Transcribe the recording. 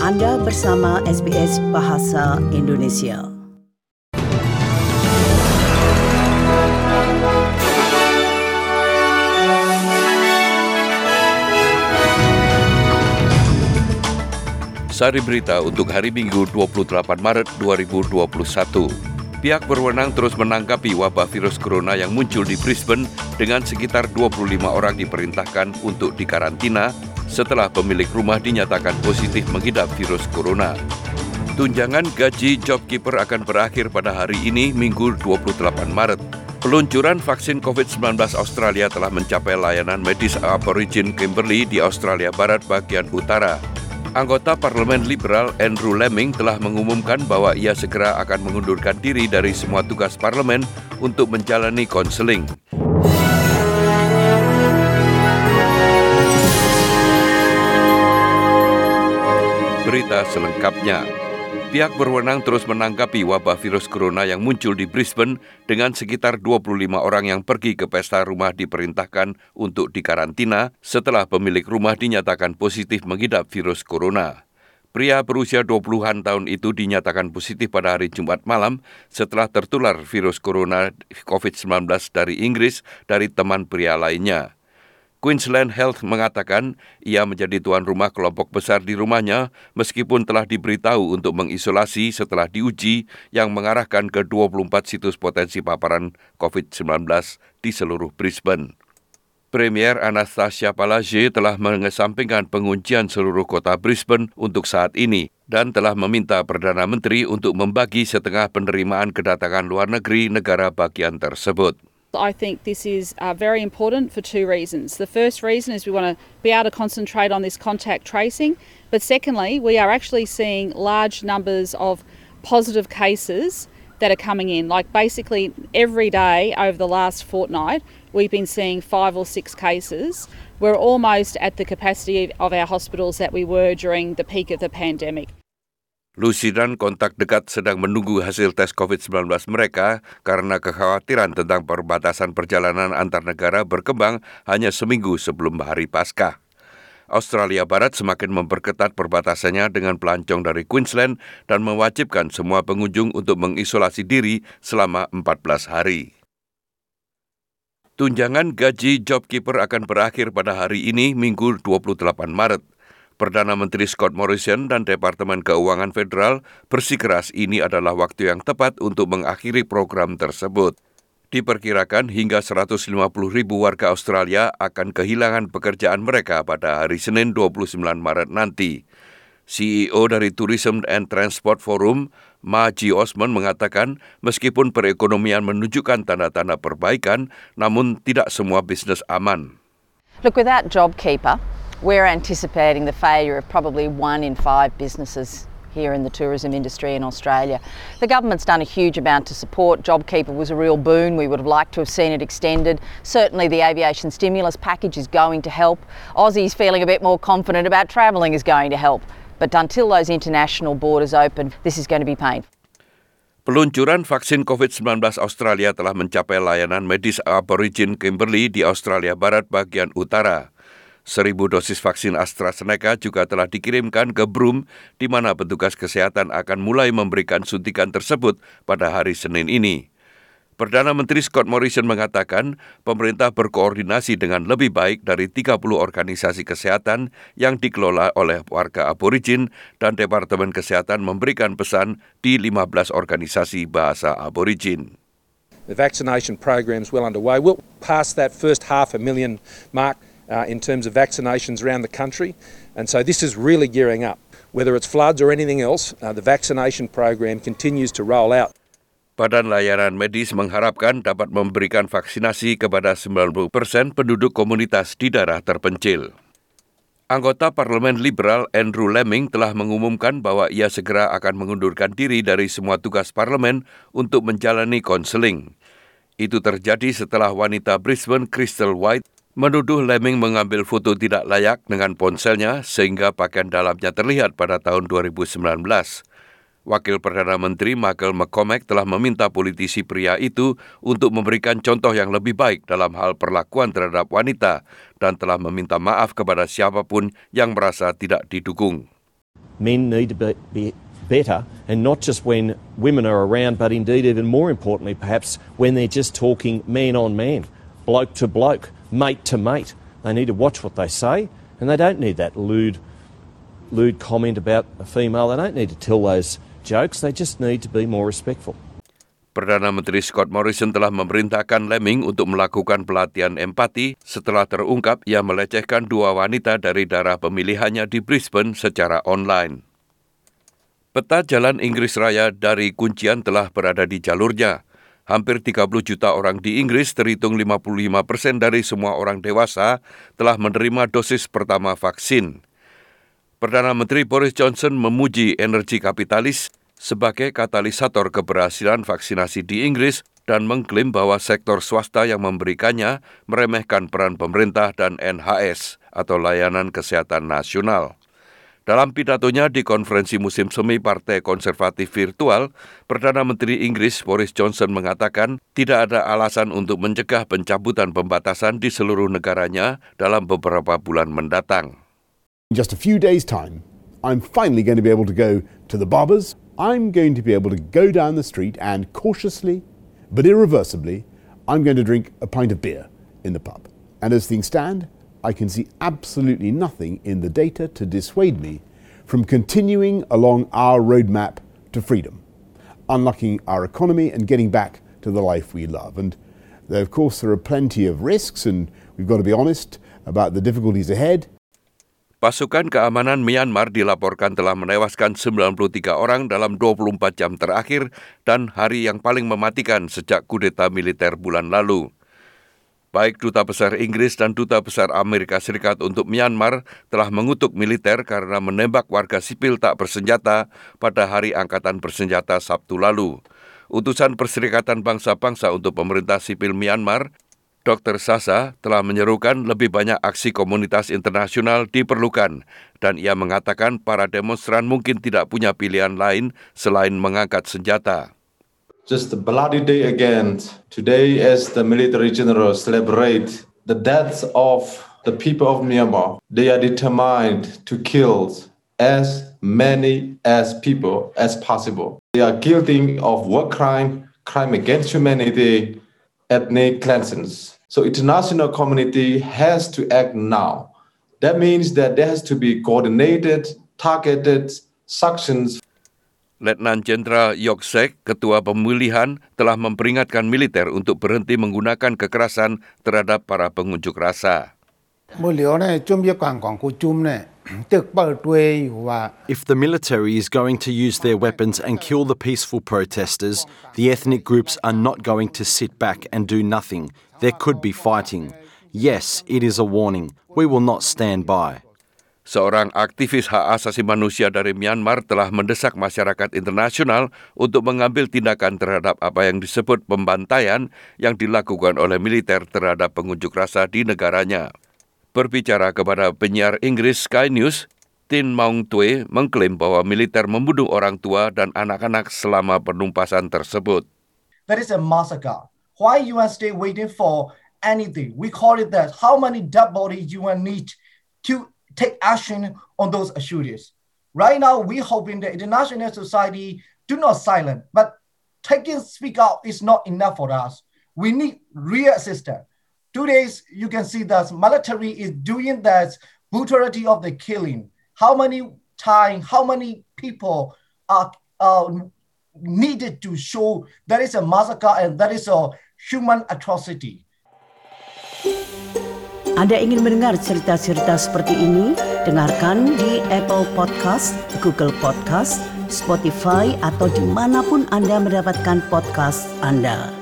Anda bersama SBS Bahasa Indonesia. Sari berita untuk hari Minggu 28 Maret 2021. Pihak berwenang terus menanggapi wabah virus corona yang muncul di Brisbane dengan sekitar 25 orang diperintahkan untuk dikarantina setelah pemilik rumah dinyatakan positif mengidap virus corona. Tunjangan gaji JobKeeper akan berakhir pada hari ini, Minggu 28 Maret. Peluncuran vaksin COVID-19 Australia telah mencapai layanan medis Aborigin Kimberley di Australia Barat bagian utara. Anggota Parlemen Liberal Andrew Laming telah mengumumkan bahwa ia segera akan mengundurkan diri dari semua tugas parlemen untuk menjalani konseling. Berita selengkapnya. Pihak berwenang terus menanggapi wabah virus corona yang muncul di Brisbane dengan sekitar 25 orang yang pergi ke pesta rumah diperintahkan untuk dikarantina setelah pemilik rumah dinyatakan positif mengidap virus corona. Pria berusia 20-an tahun itu dinyatakan positif pada hari Jumat malam setelah tertular virus corona COVID-19 dari Inggris dari teman pria lainnya. Queensland Health mengatakan ia menjadi tuan rumah kelompok besar di rumahnya meskipun telah diberitahu untuk mengisolasi setelah diuji yang mengarahkan ke 24 situs potensi paparan COVID-19 di seluruh Brisbane. Premier Anastasia Palaszczuk telah mengesampingkan penguncian seluruh kota Brisbane untuk saat ini dan telah meminta Perdana Menteri untuk membagi setengah penerimaan kedatangan luar negeri negara bagian tersebut. I think this is very important for two reasons. The first reason is we want to be able to concentrate on this contact tracing. But secondly, we are actually seeing large numbers of positive cases that are coming in. Like basically every day over the last fortnight, we've been seeing 5 or 6 cases. We're almost at the capacity of our hospitals that we were during the peak of the pandemic. Lucy dan kontak dekat sedang menunggu hasil tes COVID-19 mereka karena kekhawatiran tentang perbatasan perjalanan antar negara berkembang hanya seminggu sebelum hari Paskah. Australia Barat semakin memperketat perbatasannya dengan pelancong dari Queensland dan mewajibkan semua pengunjung untuk mengisolasi diri selama 14 hari. Tunjangan gaji JobKeeper akan berakhir pada hari ini, Minggu 28 Maret. Perdana Menteri Scott Morrison dan Departemen Keuangan Federal bersikeras ini adalah waktu yang tepat untuk mengakhiri program tersebut. Diperkirakan hingga 150,000 warga Australia akan kehilangan pekerjaan mereka pada hari Senin 29 Maret nanti. CEO dari Tourism and Transport Forum, Margie Osman mengatakan meskipun perekonomian menunjukkan tanda-tanda perbaikan, namun tidak semua bisnis aman. Look, without JobKeeper, we're anticipating the failure of probably 1 in 5 businesses here in the tourism industry in Australia. The government's done a huge amount to support. JobKeeper was a real boon. We would have liked to have seen it extended. Certainly the aviation stimulus package is going to help. Aussies feeling a bit more confident about travelling is going to help. But until those international borders open, this is going to be painful. Peluncuran vaksin COVID-19 Australia telah mencapai layanan medis Aborigin Kimberley di Australia Barat bagian utara. 1,000 dosis vaksin AstraZeneca juga telah dikirimkan ke Broome, di mana petugas kesehatan akan mulai memberikan suntikan tersebut pada hari Senin ini. Perdana Menteri Scott Morrison mengatakan pemerintah berkoordinasi dengan lebih baik dari 30 organisasi kesehatan yang dikelola oleh warga Aborigin dan Departemen Kesehatan memberikan pesan di 15 organisasi bahasa Aborigin. The vaccination program is well underway. We'll pass that first 500,000 mark in terms of vaccinations around the country. And so this is really gearing up. Whether it's floods or anything else, the vaccination program continues to roll out. Badan Layanan Medis mengharapkan dapat memberikan vaksinasi kepada 90% penduduk komunitas di daerah terpencil. Anggota Parlemen Liberal Andrew Laming telah mengumumkan bahwa ia segera akan mengundurkan diri dari semua tugas parlemen untuk menjalani konseling. Itu terjadi setelah wanita Brisbane Crystal White menuduh Laming mengambil foto tidak layak dengan ponselnya sehingga pakaian dalamnya terlihat pada tahun 2019. Wakil Perdana Menteri Michael McCormack telah meminta politisi pria itu untuk memberikan contoh yang lebih baik dalam hal perlakuan terhadap wanita dan telah meminta maaf kepada siapapun yang merasa tidak didukung. Men need to be better, and not just when women are around, but indeed even more importantly perhaps when they're just talking man on man, bloke to bloke, mate to mate. They need to watch what they say, and they don't need that lewd comment about a female. They don't need to tell those jokes. They just need to be more respectful. Perdana Menteri Scott Morrison telah memerintahkan Leming untuk melakukan pelatihan empati setelah terungkap ia melecehkan 2 wanita dari daerah pemilihannya di Brisbane secara online. Peta jalan Inggris Raya dari kuncian telah berada di jalurnya. Hampir 30 juta orang di Inggris, terhitung 55% dari semua orang dewasa, telah menerima dosis pertama vaksin. Perdana Menteri Boris Johnson memuji energi kapitalis sebagai katalisator keberhasilan vaksinasi di Inggris dan mengklaim bahwa sektor swasta yang memberikannya meremehkan peran pemerintah dan NHS atau Layanan Kesehatan Nasional. Dalam pidatonya di konferensi musim semi Partai Konservatif virtual, Perdana Menteri Inggris Boris Johnson mengatakan tidak ada alasan untuk mencegah pencabutan pembatasan di seluruh negaranya dalam beberapa bulan mendatang. In just a few days' time, I'm finally going to be able to go to the barbers. I'm going to be able to go down the street and cautiously, but irreversibly, I'm going to drink a pint of beer in the pub. And as things stand, I can see absolutely nothing in the data to dissuade me from continuing along our roadmap to freedom, unlocking our economy and getting back to the life we love. And there, of course, there are plenty of risks, and we've got to be honest about the difficulties ahead. Pasukan keamanan Myanmar dilaporkan telah menewaskan 93 orang dalam 24 jam terakhir dan hari yang paling mematikan sejak kudeta militer bulan lalu. Baik Duta Besar Inggris dan Duta Besar Amerika Serikat untuk Myanmar telah mengutuk militer karena menembak warga sipil tak bersenjata pada Hari Angkatan Bersenjata Sabtu lalu. Utusan Perserikatan Bangsa-Bangsa untuk Pemerintah Sipil Myanmar, Dr. Sasa telah menyerukan lebih banyak aksi komunitas internasional diperlukan dan ia mengatakan para demonstran mungkin tidak punya pilihan lain selain mengangkat senjata. Just a bloody day again. Today as the military generals celebrate the deaths of the people of Myanmar, they are determined to kill as many as people as possible. They are guilty of war crime, crime against humanity, ethnic cleansing. So international community has to act now. That means that there has to be coordinated, targeted sanctions. Letnan Jenderal Yok Sek, Ketua Pemilihan, telah memperingatkan militer untuk berhenti menggunakan kekerasan terhadap para pengunjuk rasa. If the military is going to use their weapons and kill the peaceful protesters, the ethnic groups are not going to sit back and do nothing. There could be fighting. Yes, it is a warning. We will not stand by. Seorang aktivis hak asasi manusia dari Myanmar telah mendesak masyarakat internasional untuk mengambil tindakan terhadap apa yang disebut pembantaian yang dilakukan oleh militer terhadap pengunjuk rasa di negaranya. Berbicara kepada penyiar Inggris Sky News, Tin Maung Tue mengklaim bahwa militer membunuh orang tua dan anak-anak selama penumpasan tersebut. That is a massacre. Why UN stay waiting for anything? We call it that. How many dead bodies UN need to take action on those shooters? Right now, we hoping the international society do not silence, but speak out is not enough for us. We need real assistance. Today, you can see that military is doing that brutality of the killing. How many times, how many people are needed to show that is a massacre and that is a human atrocity. Anda ingin mendengar cerita-cerita seperti ini? Dengarkan di Apple Podcast, Google Podcast, Spotify, atau dimanapun Anda mendapatkan podcast Anda.